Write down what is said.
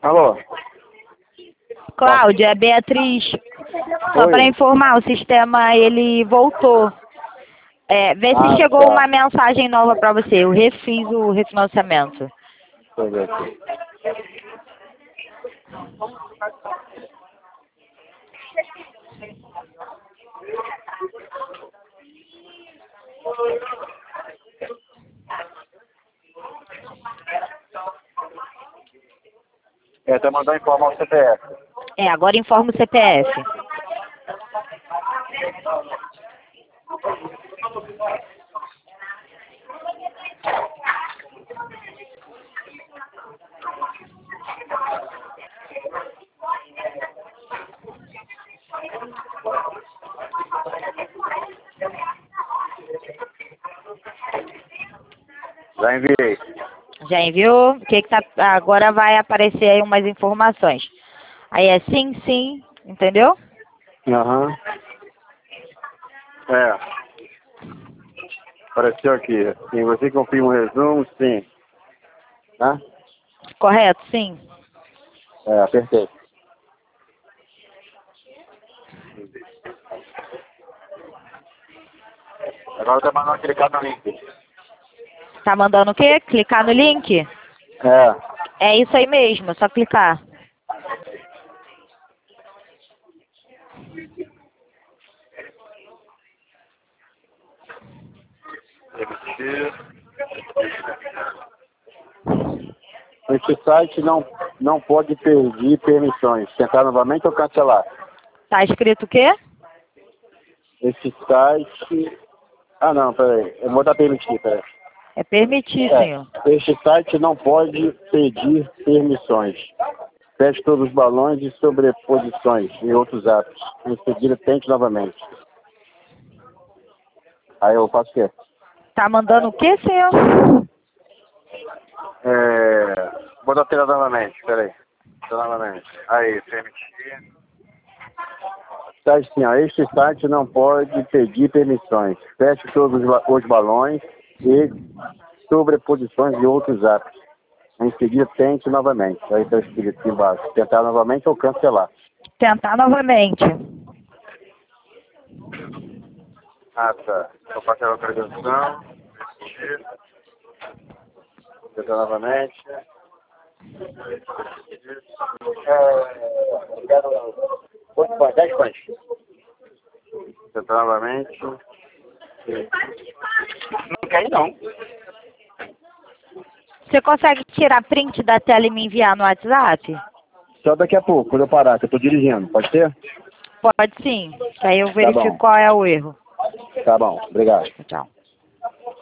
Alô? Cláudia, é Beatriz. Só Oi. para informar, o sistema ele voltou. Vê se chegou Tá. uma mensagem nova para você. Eu refiz o refinanciamento. Deixa eu ver aqui. Tá mandando informar o CPF. Agora informa o CPF. Já enviei. Já enviou? Agora vai aparecer aí umas informações. Aí é sim, sim, entendeu? Aham. Apareceu aqui. Sim, você confirma o resumo? Sim. Tá? Correto, sim. Apertei. Agora tá mandando clicar no link. Tá mandando o quê? Clicar no link? É isso aí mesmo, é só clicar. Este site não pode pedir permissões. Tentar novamente ou cancelar? Tá escrito o quê? Este site... Ah, não, peraí. Eu vou dar permitir, peraí. É permitir, senhor. Este site não pode pedir permissões. Feche todos os balões e sobreposições e outros atos. Em seguida, tente novamente. Aí eu faço o quê? Tá mandando o quê, senhor? Vou dar tela novamente, peraí. Novamente. Aí, permitir. Tá assim, ó. Este site não pode pedir permissões. Feche todos os balões e sobreposições e outros atos. Em seguida, tente novamente. Aí está escrito aqui embaixo. Tentar novamente ou cancelar. Tentar novamente. Ah, tá. Vou passar a localização. Tentar novamente. Quero 8 pães, 10 pães. Tentar novamente. Não quer ir, não. Você consegue tirar print da tela e me enviar no WhatsApp? Só daqui a pouco, quando eu parar, que eu tô dirigindo. Pode ser? Pode sim, que aí eu verifico bom. qual é o erro. Tá bom, obrigado. Tchau.